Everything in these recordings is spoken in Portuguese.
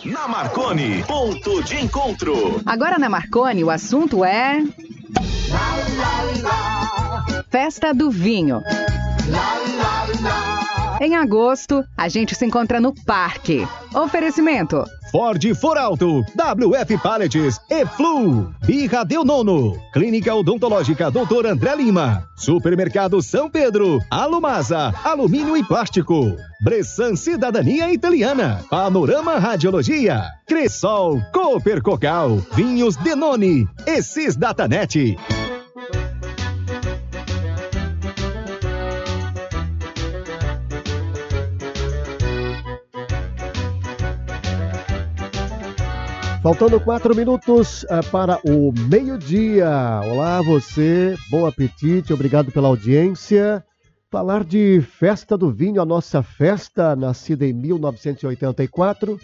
Na Marconi, ponto de encontro. Agora na Marconi o assunto é... Festa do Vinho. Em agosto, a gente se encontra no parque. Oferecimento: Ford For Alto, WF Pallets e Flu, Birra Del Nono, Clínica Odontológica Dr. André Lima, Supermercado São Pedro, Alumasa, Alumínio e Plástico, Bressan Cidadania Italiana, Panorama Radiologia, Cressol, Cooper Cocal, Vinhos Denoni e Cisdatanet. Faltando 4 minutos para o meio-dia. Olá, você, bom apetite, obrigado pela audiência. Falar de Festa do Vinho, a nossa festa, nascida em 1984,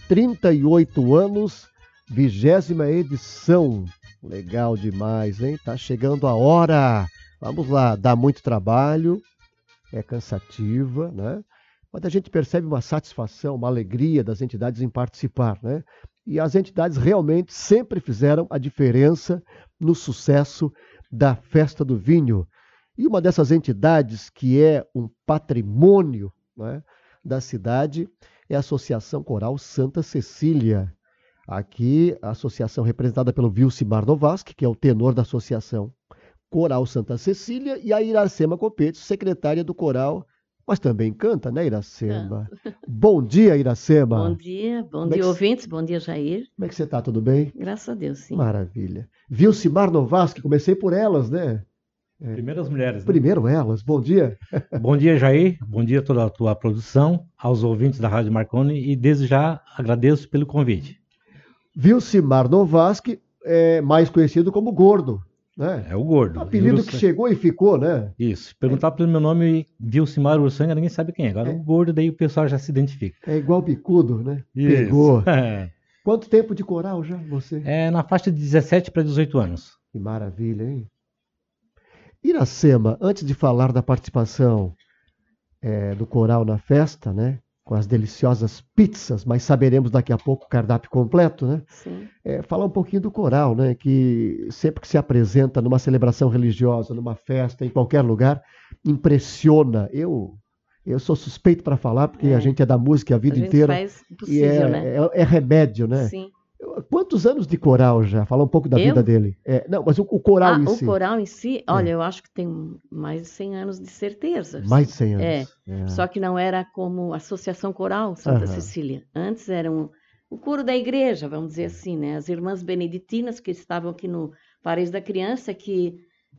38 anos, 20ª edição. Legal demais, hein? Tá chegando a hora. Vamos lá, dá muito trabalho, é cansativa, né? Mas a gente percebe uma satisfação, uma alegria das entidades em participar, né? E as entidades realmente sempre fizeram a diferença no sucesso da Festa do Vinho. E uma dessas entidades que é um patrimônio, né, da cidade é a Associação Coral Santa Cecília. Aqui, a associação representada pelo Vilcimar Novaski, que é o tenor da Associação Coral Santa Cecília, e a Iracema Copete, secretária do coral, mas também canta, né, Iracema? Bom dia, Iracema. Bom dia, ouvintes, bom dia, Jair. Como é que você está? Tudo bem? Graças a Deus, sim. Maravilha. Vilcimar Novaski, comecei por elas, né? Primeiras mulheres. Né? Primeiro elas, bom dia. Bom dia, Jair, bom dia a toda a tua produção, aos ouvintes da Rádio Marconi, e desde já agradeço pelo convite. Vilcimar Novaski é mais conhecido como Gordo. Né? É o Gordo. Um apelido que chegou e ficou, né? Isso. Perguntar pelo meu nome, Vilcimar Ursanga, ninguém sabe quem é. Agora o Gordo, daí o pessoal já se identifica. É igual bicudo, né? Isso. Pegou. Quanto tempo de coral já você? É na faixa de 17 para 18 anos. Que maravilha, hein? Iracema, antes de falar da participação do coral na festa, né? Com as deliciosas pizzas, mas saberemos daqui a pouco o cardápio completo, né? Sim. Falar um pouquinho do coral, né? Que sempre que se apresenta numa celebração religiosa, numa festa, em qualquer lugar, impressiona. Eu sou suspeito para falar, porque a gente é da música a vida inteira. Faz possível, e né? é remédio, né? Sim. Quantos anos de coral já? Fala um pouco da vida dele. Não, mas o coral em si. O coral em si, olha, eu acho que tem mais de 100 anos de certeza. Mais de 100 anos. Só que não era como Associação Coral Santa Cecília. Antes era o coro da igreja, vamos dizer assim, né? As irmãs beneditinas que estavam aqui no Paraíso da Criança, que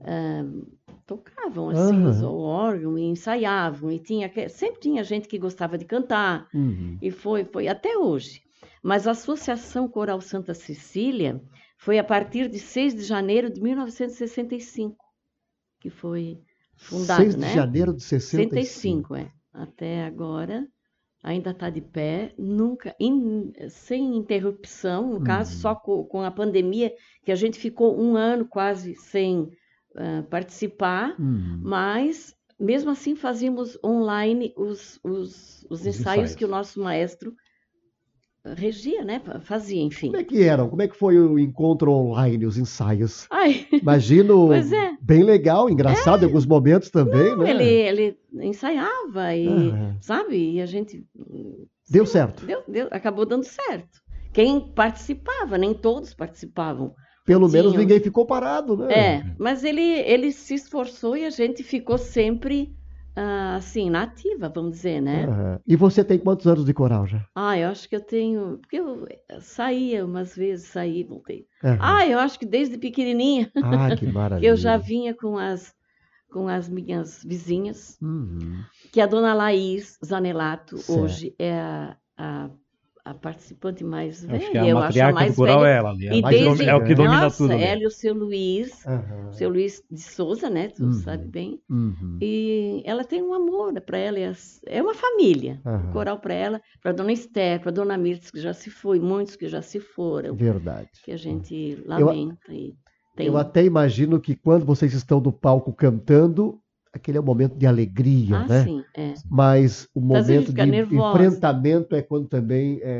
tocavam assim, o órgão e ensaiavam. E sempre tinha gente que gostava de cantar. E foi até hoje. Mas a Associação Coral Santa Cecília foi a partir de 6 de janeiro de 1965, que foi fundada, 6 de janeiro de 65. Até agora ainda está de pé, nunca, sem interrupção, no caso só com a pandemia, que a gente ficou um ano quase sem participar, mas mesmo assim fazíamos online os ensaios que o nosso maestro regia, né? Fazia, enfim. Como é que eram? Como é que foi o encontro online, os ensaios? Ai, imagino, pois é. Bem legal, engraçado em alguns momentos também, né? Ele ensaiava e, sabe? E a gente... Deu certo. Acabou dando certo. Quem participava, nem todos participavam. Pelo menos ninguém ficou parado, né? Mas ele se esforçou e a gente ficou sempre... assim, na ativa, vamos dizer, né? E você tem quantos anos de coral já? Eu acho que eu tenho... Porque eu saía umas vezes, voltei. Eu acho que desde pequenininha. Que maravilha. Eu já vinha com as minhas vizinhas, que a dona Laís Zanelato, hoje é a participante mais velha. Acho que a matriarca do coral é ela ali. É o que domina tudo. Ela e o seu Luiz, seu Luiz de Souza, né? Tu sabe bem. E ela tem um amor para ela. É uma família. O coral para ela, para a dona Esther, para a dona Mirtz, que já se foi, muitos que já se foram. Verdade. Que a gente lamenta. Eu até imagino que quando vocês estão no palco cantando, aquele é um momento de alegria, né? Sim, Mas o momento de nervosa. enfrentamento é quando também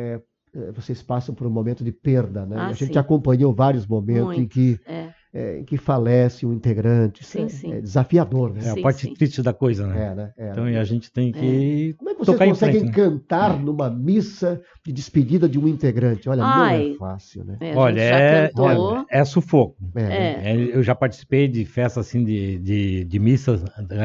vocês passam por um momento de perda, né? A gente sim. acompanhou vários momentos em que falece um integrante. Sim, Isso sim. é desafiador, né? É a Sim, parte sim. triste da coisa, né? Né? Então a gente tem que Como é que vocês tocar em conseguem frente, né? cantar numa missa de despedida de um integrante? Olha, não Ai. é fácil, né? A Olha, gente já cantou. é sufoco. Né? Eu já participei de festas assim, de missas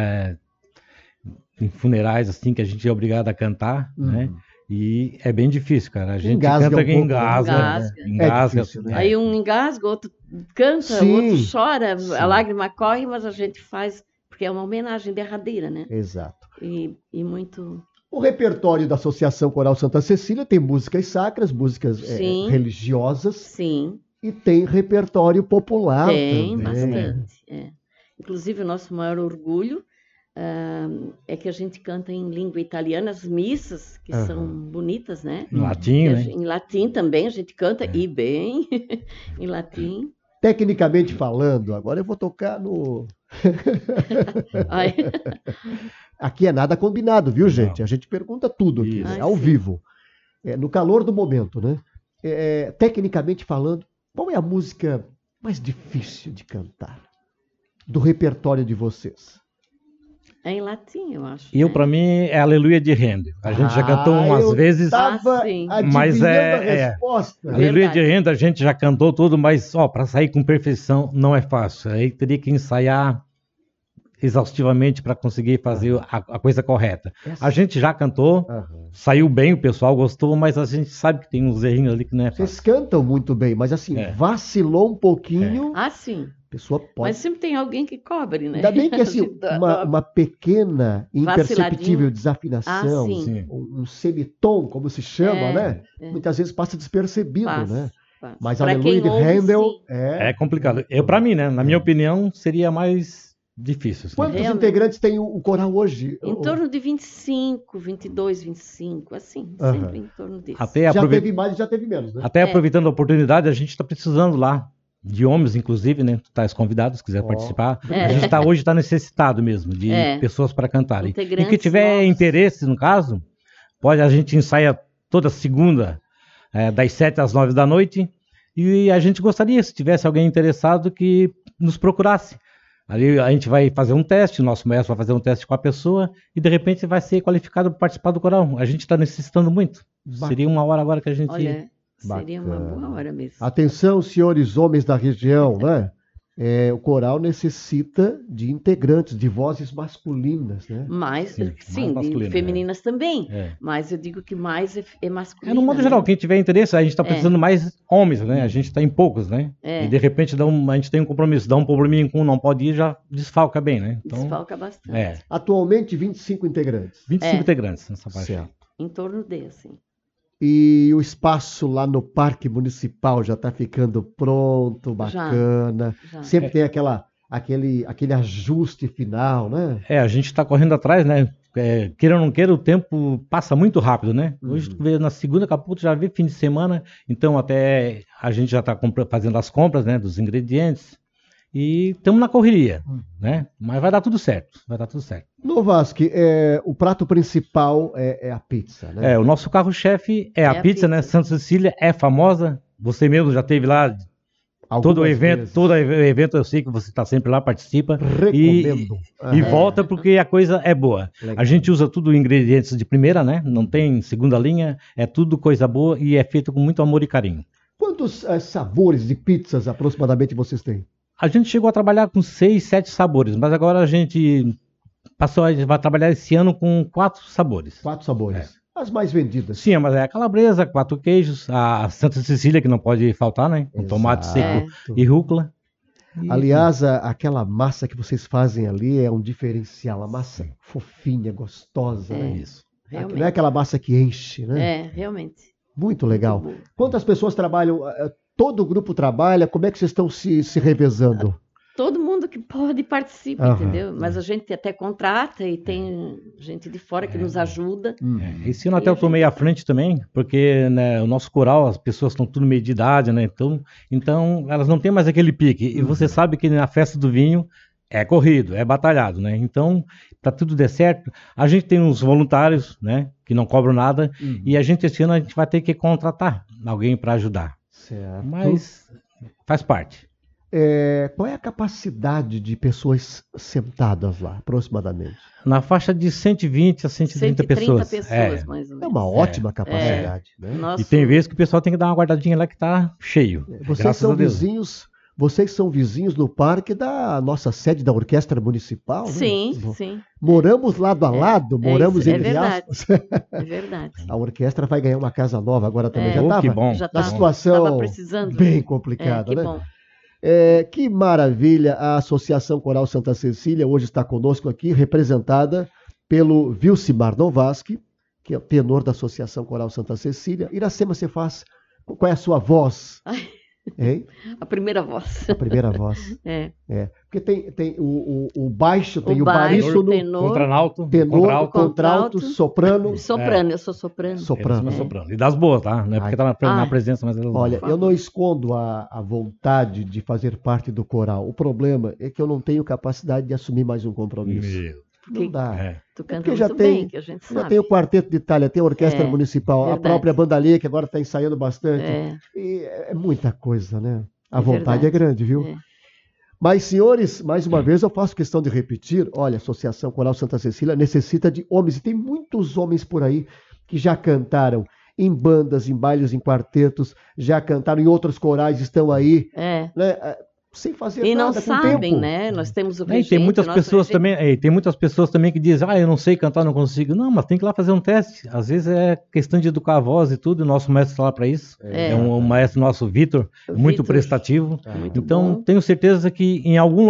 em funerais assim, que a gente é obrigado a cantar, né? E é bem difícil, cara. A gente Engasga canta um que pouco, engasga, né? engasga. É difícil, né? Aí um engasga, outro canta, Sim, o outro chora, sim. a lágrima corre, mas a gente faz, porque é uma homenagem derradeira, né? Exato. E muito. O repertório da Associação Coral Santa Cecília tem músicas sacras, músicas Sim. religiosas Sim, e tem repertório popular tem também. bastante. Inclusive, o nosso maior orgulho é que a gente canta em língua italiana as missas, que são bonitas, né? Em latim, né? Em latim também a gente canta, e bem, em latim. Tecnicamente falando, agora eu vou tocar no... Ai, Aqui é nada combinado, viu, gente? A gente pergunta tudo aqui, Isso. né? Ai, Ao sim. vivo. No calor do momento, né? Tecnicamente falando, qual é a música mais difícil de cantar do repertório de vocês? é em latim, eu acho. E né? para mim é Aleluia de Rende. A gente já cantou umas vezes. Tava sim. Mas adivinhando é- a resposta. Aleluia de Verdade. Rende a gente já cantou tudo, mas para sair com perfeição não é fácil. Aí teria que ensaiar exaustivamente para conseguir fazer a coisa correta. A gente já cantou, Aham. saiu bem, o pessoal gostou, mas a gente sabe que tem uns errinhos ali que não é fácil. Vocês cantam muito bem, mas assim, vacilou um pouquinho, Ah, sim. a pessoa pode. Mas sempre tem alguém que cobre, né? Ainda bem que assim, A gente dá- uma pequena, imperceptível Vaciladinho. desafinação, Ah, sim. um semitom, como se chama, É, né? é. Muitas vezes passa despercebido, Passa, né? passa. Mas Pra Aleluia quem de ouve, Handel sim. É complicado. Para mim, né? Na minha opinião, seria mais difícil. assim. Quantos Realmente. integrantes tem o coral hoje? Em torno de 25, 22, 25, assim, Aham. sempre em torno disso. Até, Já aprove- teve mais e já teve menos, né? até aproveitando a oportunidade, a gente está precisando lá de homens, inclusive, né? Tu estás convidado, se quiser Ó. participar. É. A gente hoje está necessitado mesmo de pessoas para cantarem. E Integrantes quem tiver novos. interesse, no caso, a gente ensaia toda segunda, das 7 às 9 da noite. E a gente gostaria, se tivesse alguém interessado, que nos procurasse. Ali a gente vai fazer um teste, o nosso maestro vai fazer um teste com a pessoa e de repente vai ser qualificado para participar do coral. A gente está necessitando muito. Bacana. Seria uma hora agora que a gente... Olha, seria uma Bacana. boa hora mesmo. Atenção, senhores homens da região, né? O coral necessita de integrantes, de vozes masculinas, né? Mais, Sim, sim, mais de masculino, femininas também. É. Mas eu digo que mais é masculino. No modo geral, quem tiver interesse, a gente está precisando mais homens, né? A gente está em poucos, né? É. E de repente a gente tem um compromisso, dá um probleminha com um, não pode ir, já desfalca bem, né? Então, Desfalca bastante. Atualmente, 25 integrantes. 25 integrantes nessa parte. Certo. Em torno de, assim. E o espaço lá no Parque Municipal já está ficando pronto, bacana. Já. Sempre tem aquele ajuste final, né? A gente está correndo atrás, né? Queira ou não queira, o tempo passa muito rápido, né? Hoje tu vê na segunda Caputo, já vê fim de semana, então até a gente já está fazendo as compras, né? Dos ingredientes e estamos na correria, né? Mas vai dar tudo certo, vai dar tudo certo. No Vasque, o prato principal é a pizza, né? O nosso carro-chefe é a pizza, né? Santa Cecília é famosa, você mesmo já esteve lá. Algumas Todo vezes. evento eu sei que você está sempre lá, participa. Recomendo. E volta porque a coisa é boa. Legal. A gente usa tudo ingredientes de primeira, né? Não tem segunda linha, é tudo coisa boa e é feito com muito amor e carinho. Quantos sabores de pizzas aproximadamente vocês têm? A gente chegou a trabalhar com 6, 7 sabores, mas agora a gente vai trabalhar esse ano com 4 sabores. 4 sabores. As mais vendidas. Sim, mas é a calabresa, 4 queijos, a Santa Cecília, que não pode faltar, né? Com tomate seco e rúcula. Aliás, aquela massa que vocês fazem ali é um diferencial. A massa fofinha, gostosa, né? Isso. Realmente. Não é aquela massa que enche, né? Realmente. Muito legal. Muito bom. Quantas pessoas trabalham? Todo o grupo trabalha? Como é que vocês estão se revezando? Todo mundo que pode participa, Aham. entendeu? Mas a gente até contrata e tem gente de fora que nos ajuda. Esse ano até eu tomei à frente também, porque né, o nosso coral, as pessoas estão tudo meio de idade, né? Então elas não têm mais aquele pique. E você sabe que na festa do vinho É corrido, é batalhado, né? Então, para tudo der certo, a gente tem uns voluntários, né? Que não cobram nada. E a gente, esse ano, a gente vai ter que contratar alguém para ajudar. Certo. Mas faz parte. Qual é a capacidade de pessoas sentadas lá, aproximadamente? Na faixa de 120 a 130 pessoas. Mais ou É menos. uma ótima capacidade, né? Nosso- E tem vezes que o pessoal tem que dar uma guardadinha lá que tá cheio. Vocês Graças são a Deus. vizinhos no parque da nossa sede da Orquestra Municipal, né? Sim, sim, Moramos lado a lado, moramos isso, é entre verdade. aspas. é verdade. A orquestra vai ganhar uma casa nova agora também. Já Oh, que estava bom. Já na tava situação precisando. bem É, complicada, que né? bom. Que maravilha! A Associação Coral Santa Cecília hoje está conosco aqui, representada pelo Vilcimar Novaski, que é o tenor da Associação Coral Santa Cecília. Iracema, você faz. Qual é a sua voz? Ai. Hein? A primeira voz. A primeira voz. É. Porque tem o baixo, tem o baixo, barítono, tenor, Contralto, tenor, contralto. contralto, soprano. soprano, eu sou soprano. Soprano. Soprano. E das boas, tá? Não é porque tá na Ai. presença, mas elas Olha, Por eu não favor. escondo a vontade de fazer parte do coral. O problema é que eu não tenho capacidade de assumir mais um compromisso. Não dá. É. Tu canta Porque já muito tem- bem, que a gente Já sabe. tem o Quarteto de Itália, tem a Orquestra É, Municipal, a verdade. própria Bandalê, que agora está ensaiando bastante. É, E é muita coisa, né? A É vontade verdade. é grande, viu? é. Mas, senhores, mais uma vez eu faço questão de repetir, olha, a Associação Coral Santa Cecília necessita de homens, e tem muitos homens por aí que já cantaram em bandas, em bailes, em quartetos, já cantaram em outros corais, estão aí, É. né, sem fazer E nada, não com sabem, tempo. né? Nós temos o E tem regente, muitas o nosso pessoas regente- também, tem muitas pessoas também que dizem, eu não sei cantar, não consigo. Não, mas tem que ir lá fazer um teste. Às vezes é questão de educar a voz e tudo, o nosso mestre está lá para isso. É. Um maestro nosso, Vitor, O muito Vitor, prestativo. muito Então, bom. tenho certeza que em algum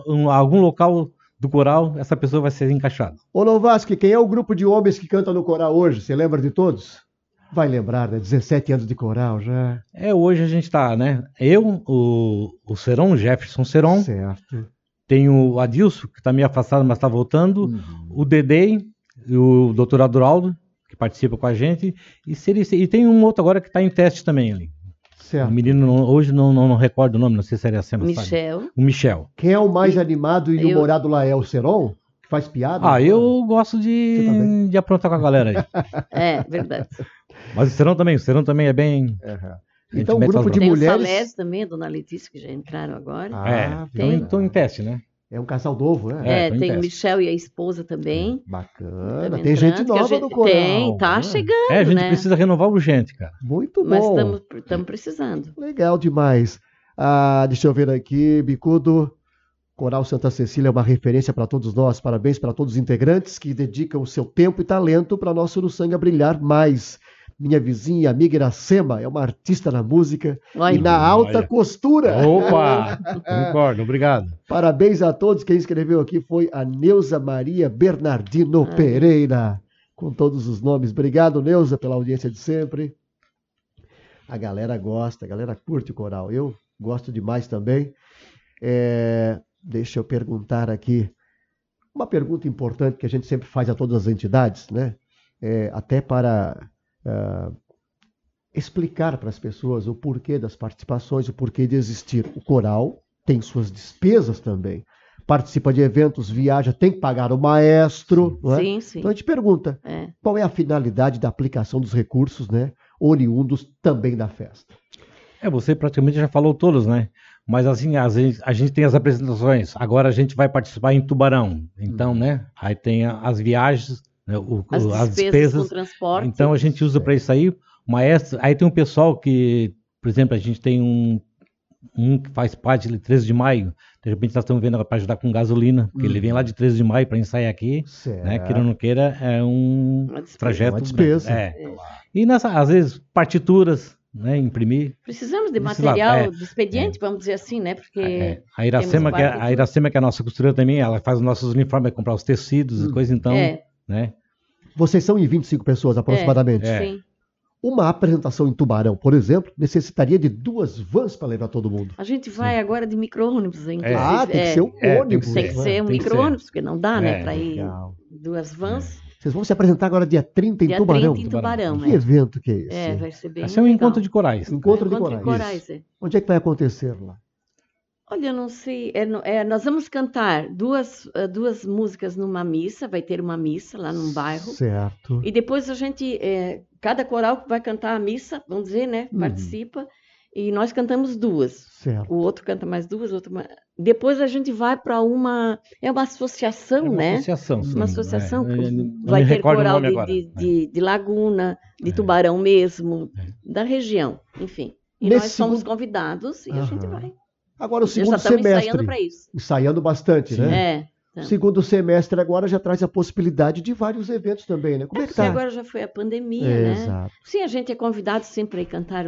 local do coral, essa pessoa vai ser encaixada. Ô Novaski, quem é o grupo de homens que canta no coral hoje? Você lembra de todos? Vai lembrar, né? 17 anos de coral já. Hoje a gente está, né? Eu, o Seron, Jefferson Seron, Certo. tem o Adilson, que está meio afastado, mas está voltando, o Dedei, e o Dr. Adroaldo, que participa com a gente, e tem um outro agora que está em teste também ali. Certo. O menino, hoje não recordo o nome, não sei se era a Sema, sabe? Michel. O Michel. Quem é o mais animado e Eu- humorado lá? É o Seron? Que faz piada? Eu gosto Você também? de aprontar com a galera aí. É, verdade. Mas o Serão também é bem... Aham. A gente Então, um mete grupo as de Tem mulheres. o Salés também, a Dona Letícia, que já entraram agora. Então estou em teste, né? É um casal novo, né? tô em tem o teste. Michel e a esposa também. Bacana. Também Tem gente entrando, que a nova gente- no coral. Tem, tá né? chegando, A gente né? precisa renovar urgente, cara. Muito Mas bom. estamos precisando. Legal demais. Deixa eu ver aqui, Bicudo. Coral Santa Cecília é uma referência para todos nós. Parabéns para todos os integrantes que dedicam o seu tempo e talento para nosso Uruçanga brilhar mais. Minha vizinha, amiga Iracema, é uma artista na música Olha, e na alta olha. costura. Opa! Concordo, obrigado. Parabéns a todos. Quem escreveu aqui foi a Neuza Maria Bernardino Pereira. Com todos os nomes. Obrigado, Neuza, pela audiência de sempre. A galera gosta, a galera curte o coral. Eu gosto demais também. Deixa eu perguntar aqui. Uma pergunta importante que a gente sempre faz a todas as entidades, né? Até para explicar para as pessoas o porquê das participações, o porquê de existir. O coral tem suas despesas também. Participa de eventos, viaja, tem que pagar o maestro. Não é? sim, sim. Então a gente pergunta, É. qual é a finalidade da aplicação dos recursos, né, oriundos também da festa? Você praticamente já falou todos, né? Mas assim, às vezes a gente tem as apresentações. Agora a gente vai participar em Tubarão. Então, né? Aí tem as viagens, né, As despesas com transporte. Então a gente usa para isso aí. O maestro. Aí tem um pessoal que, por exemplo, a gente tem um que faz parte de 13 de maio. De repente nós estamos vendo para ajudar com gasolina, porque ele vem lá de 13 de maio para ensaiar aqui, Certo. né? Queira ou não queira, é um Uma despesa. trajeto. Uma despesa. grande. E às vezes partituras, né? Imprimir. Precisamos de Precisa- material de expediente, vamos dizer assim, né? Porque A Iracema, temos vários- a Iracema, que é a nossa costureira também, ela faz os nossos uniformes, vai comprar os tecidos e coisa, então, né? Vocês são em 25 pessoas aproximadamente. sim. Uma apresentação em Tubarão, por exemplo, necessitaria de 2 vans para levar todo mundo. A gente vai agora de micro-ônibus, inclusive. Tem que ser um tem que ônibus. Tem que né? ser um tem que micro-ônibus, porque não dá, né? É, Para ir legal. 2 vans. Vocês vão se apresentar agora dia 30 em Dia Tubarão. 30 em Tubarão, Que evento que é esse? vai ser bem Esse é um legal. encontro de corais. Encontro de Encontro de corais. corais, é. Onde é que vai acontecer lá? Olha, eu não sei. Nós vamos cantar duas músicas numa missa, vai ter uma missa lá num bairro. Certo. E depois a gente, cada coral vai cantar a missa, vamos dizer, né? Participa. E nós cantamos duas. Certo. O outro canta mais duas, depois a gente vai para uma associação, né? Associação, sim. Uma associação que Não vai me ter recordo o coral nome agora. de Laguna, de Tubarão mesmo, da região, enfim. E Nesse nós somos segundo- convidados e a gente Aham. vai. Agora o Já segundo estamos semestre. ensaiando para isso. Ensaiando bastante, né? Então. Segundo semestre agora já traz a possibilidade de vários eventos também, né? Como é que Porque tá? agora já foi a pandemia, né? Exato. Sim, a gente é convidado sempre a ir cantar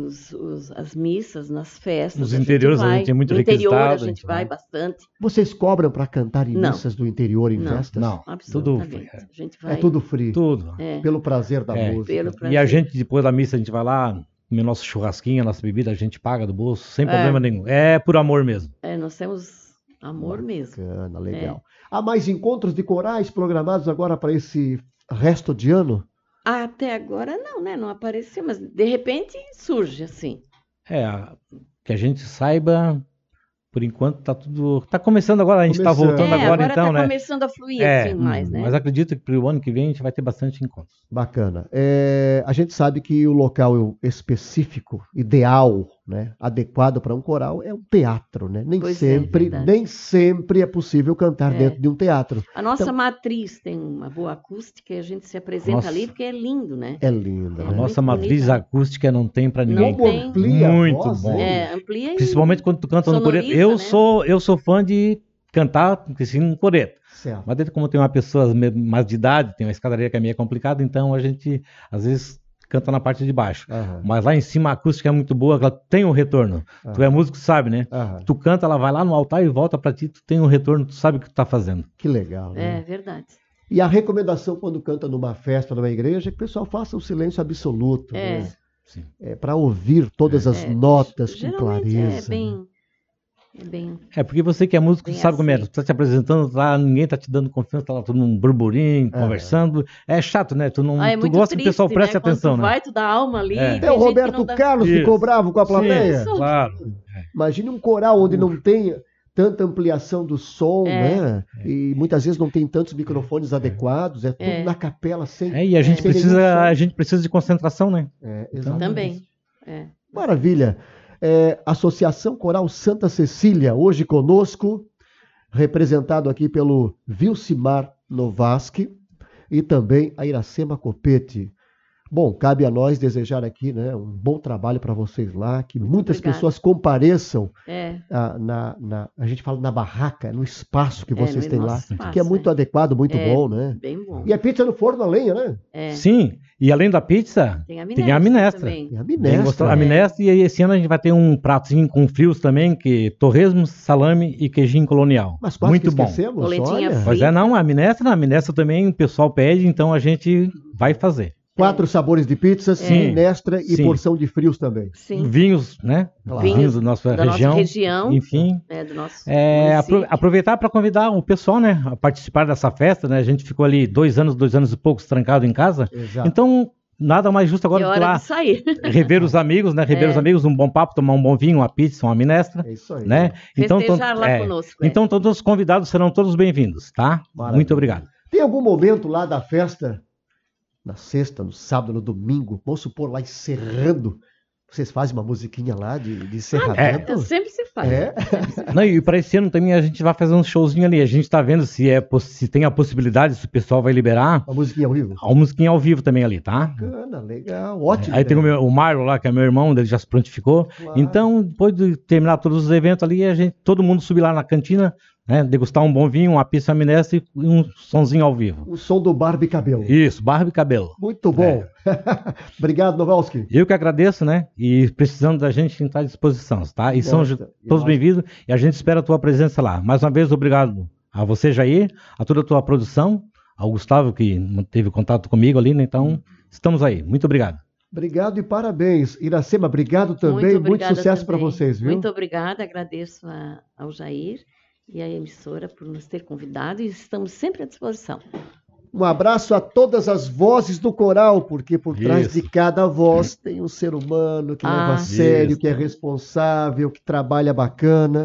as missas nas festas. Nos interiores a gente é muito no interior a requisitado, gente então, vai né? bastante. Vocês cobram para cantar em Não. missas do interior em Não. festas? Não, tudo Absolutamente. free. A gente vai. É tudo free. Tudo. Pelo prazer da É. música. Pelo prazer. E a gente, depois da missa, a gente vai lá, comer nosso churrasquinho, a nossa bebida, a gente paga do bolso, sem problema nenhum. É por amor mesmo. Nós temos amor mesmo. Bacana, legal. Há mais encontros de corais programados agora para esse resto de ano? Até agora não, né? Não apareceu, mas de repente surge assim. Que a gente saiba, por enquanto tá tudo. Tá começando agora, a gente tá Começando. voltando agora então, tá né? começando a fluir assim mais, né? Mas acredito que pro ano que vem a gente vai ter bastante encontros. Bacana. A gente sabe que o local específico, ideal, né, adequado para um coral é um teatro, né? Nem Pois sempre é possível cantar dentro de um teatro. A nossa Então- matriz tem uma boa acústica e a gente se apresenta Nossa. ali porque é lindo, né? É linda, A né? nossa muito matriz bonita. acústica não tem pra ninguém. Não tem. Amplia a Muito voz, bom. né? Amplia e Principalmente quando tu canta no coreto. sonoriza, Eu sou fã de cantar assim, no coreto. Certo. Mas dentro, como tem uma pessoa mais de idade, tem uma escadaria que é meio complicada, então a gente às vezes canta na parte de baixo. Aham. Mas lá em cima a acústica é muito boa, ela tem um retorno. Tu é músico, sabe, né? Aham. Tu canta, ela vai lá no altar e volta pra ti, tu tem um retorno, tu sabe o que tu tá fazendo. Que legal, né? É verdade. E a recomendação quando canta numa festa, numa igreja, é que o pessoal faça um silêncio absoluto, É. né? Sim. Para ouvir todas as notas com Geralmente clareza. é bem. É, porque você que é músico, tu Bem sabe como é. aceito. Tu tá te apresentando, lá, ninguém tá te dando confiança, tá lá todo mundo burburinho, conversando. É chato, né? Tu não, É tu muito gosta que o triste, pessoal preste né? Quando atenção, tu né? vai, tu dá alma ali. É. e tem É o gente que Roberto não dá- Carlos Isso. ficou bravo com a plateia. Isso. Claro. Imagine um coral onde não tem tanta ampliação do som, É. né? E muitas vezes não tem tantos microfones adequados, é tudo na capela sem. É, e a gente, sem nenhum som. a gente precisa de concentração, né? Exatamente. Também. É. Maravilha. Associação Coral Santa Cecília, hoje conosco, representado aqui pelo Vilcimar Novaski e também a Iracema Copete. Bom, cabe a nós desejar aqui, né, um bom trabalho para vocês lá, que muitas obrigada. pessoas compareçam É. a gente fala na barraca, no espaço que vocês no têm lá, nosso espaço, que é muito adequado, muito É. bom, né? Bem bom. E a pizza no forno a lenha, né? É. Sim, e além da pizza, Tem a tem a minestra. também. E a Bem minestra. gostosa. A minestra, e esse ano a gente vai ter um pratozinho com frios também, que torresmo, salame e queijinho colonial. Mas quase Muito que bom. esquecemos, Polentinha olha. Pois é, não, a minestra também o pessoal pede, então a gente vai fazer. 4 sabores de pizza, minestra e Sim. porção de frios também. Sim. Vinhos, né? Claro. Vinhos da nossa Da região. nossa região. Enfim. Do nosso Aproveitar município. para convidar o pessoal, né, a participar dessa festa, né? A gente ficou ali 2 anos e poucos trancado em casa. Exato. Então, nada mais justo agora É do que hora lá de sair. rever os amigos, né? Rever os amigos, um bom papo, tomar um bom vinho, uma pizza, uma minestra, É isso aí. né? Festejar lá conosco, Então todos os convidados serão todos bem-vindos, tá? Maravilha. Muito obrigado. Tem algum momento lá da festa, na sexta, no sábado, no domingo, vamos supor lá encerrando, vocês fazem uma musiquinha lá de encerramento? Sempre se faz. É? Não, e para esse ano também a gente vai fazer um showzinho ali. A gente tá vendo se tem a possibilidade, se o pessoal vai liberar. Uma musiquinha ao vivo? A musiquinha ao vivo também ali, tá? Bacana, legal, ótimo. Aí tem o Marlon lá, que é meu irmão, ele já se prontificou. Claro. Então, depois de terminar todos os eventos ali, todo mundo subir lá na cantina, né? Degustar um bom vinho, uma pizza minestra e um sonzinho ao vivo. O som do Barbie Cabelo. Isso, barba e cabelo. Muito bom. Obrigado, Novalski. Eu que agradeço, né? E precisando da gente, está à disposição, tá? E são Nossa, todos bem-vindos e a gente espera a tua presença lá. Mais uma vez, obrigado a você, Jair, a toda a tua produção, ao Gustavo, que teve contato comigo ali, né? Então, estamos aí. Muito obrigado. Obrigado e parabéns. Iracema, obrigado também. Muito obrigada sucesso para também. vocês, viu? Muito obrigada, agradeço ao Jair e à emissora por nos ter convidado e estamos sempre à disposição. Um abraço a todas as vozes do coral, porque por trás Isso. de cada voz tem um ser humano que leva a sério, Isso. que é responsável, que trabalha bacana.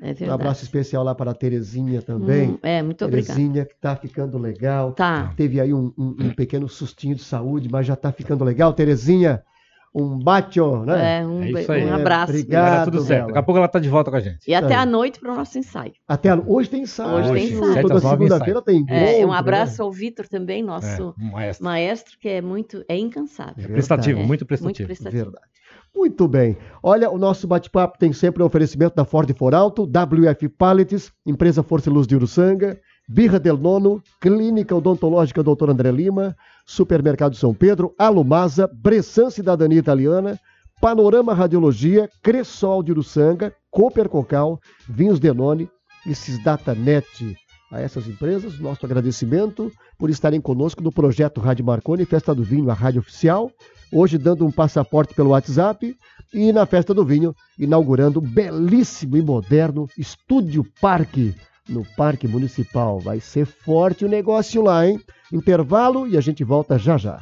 É verdade. Um abraço especial lá para a Terezinha também. Muito obrigada. Terezinha, que está ficando legal. Tá. Teve aí um pequeno sustinho de saúde, mas já está ficando legal. Terezinha, um bacio, né? É isso aí. Um abraço. Obrigado. Vai dar tudo certo. Daqui a pouco ela tá de volta com a gente. E até a noite para o nosso ensaio. Hoje tem ensaio. Hoje tem ensaio. 7 Toda às 9 segunda-feira tem encontro. Um abraço né? ao Vitor também, nosso Maestro. maestro, que é incansável. Prestativo, É, muito prestativo. Muito prestativo. Verdade. Muito bem. Olha, o nosso bate-papo tem sempre o oferecimento da Ford Foralto, WF Pallets, Empresa Força e Luz de Uruçanga, Birra del Nono, Clínica Odontológica Dr. André Lima, Supermercado São Pedro, Alumasa, Bressan Cidadania Italiana, Panorama Radiologia, Cressol de Uruçanga, Cooper Cocal, Vinhos Denone e Cisdatanet. A essas empresas, nosso agradecimento por estarem conosco no projeto Rádio Marconi, Festa do Vinho, a rádio oficial. Hoje dando um passaporte pelo WhatsApp e na Festa do Vinho, inaugurando um belíssimo e moderno Estúdio Parque, no Parque Municipal. Vai ser forte o negócio lá, hein? Intervalo e a gente volta já já.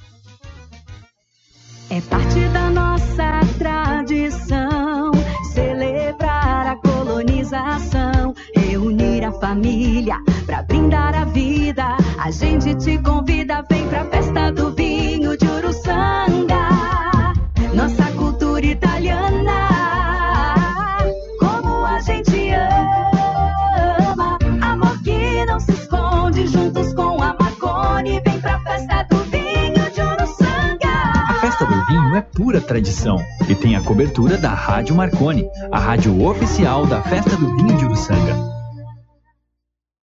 É parte da nossa tradição celebrar a colonização, reunir a família pra brindar a vida. A gente te convida, vem pra Festa do Vinho de Uruçanga, nossa cultura italiana, como a gente ama, amor que não se esconde, juntos com a Marconi, vem pra Festa do Vinho de Uruçanga. A Festa do Vinho é pura tradição e tem a cobertura da Rádio Marconi, a rádio oficial da Festa do Vinho de Uruçanga.